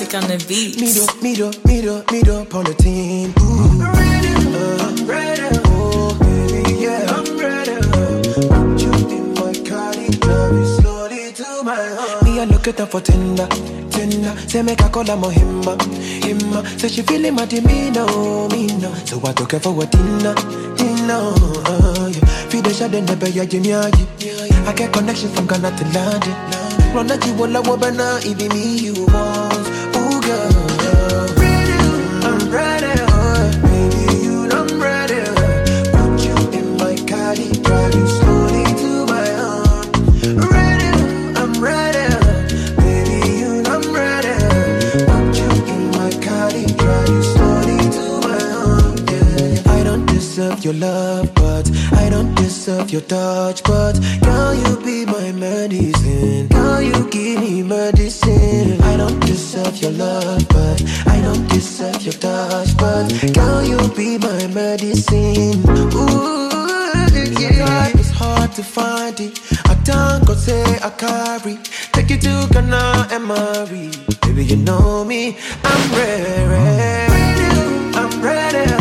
Mike on the beat. Me do, Paulatine. I'm ready. Oh, baby, yeah, I'm ready. Put you in my Cardi, drive you slowly to my heart. Me, I look at her for tender. Say make I call her more himma. Say she feeling my demeanor, me no. So I took her for a dinner. Yeah. Feed the shot in the bay, I get connections from Ghana to London. Run at you, walla wabana, it be me you want. Ooh, girl. I'm ready, baby, I'm ready. Put you in my Cardi, drive you slowly to my home. I'm ready, baby, I'm ready. Put you in my Cardi, drive you slowly to my home. Yeah. I don't deserve your love, but I don't deserve your touch, but girl, you be my medicine. Girl, you give me medicine. I don't deserve your love, but I don't deserve your touch, but girl, you be my medicine. Ooh, yeah. It's hard to find it. I don't go say I carry. Take you to Ghana and Mari. Baby, you know me. I'm ready. I'm ready.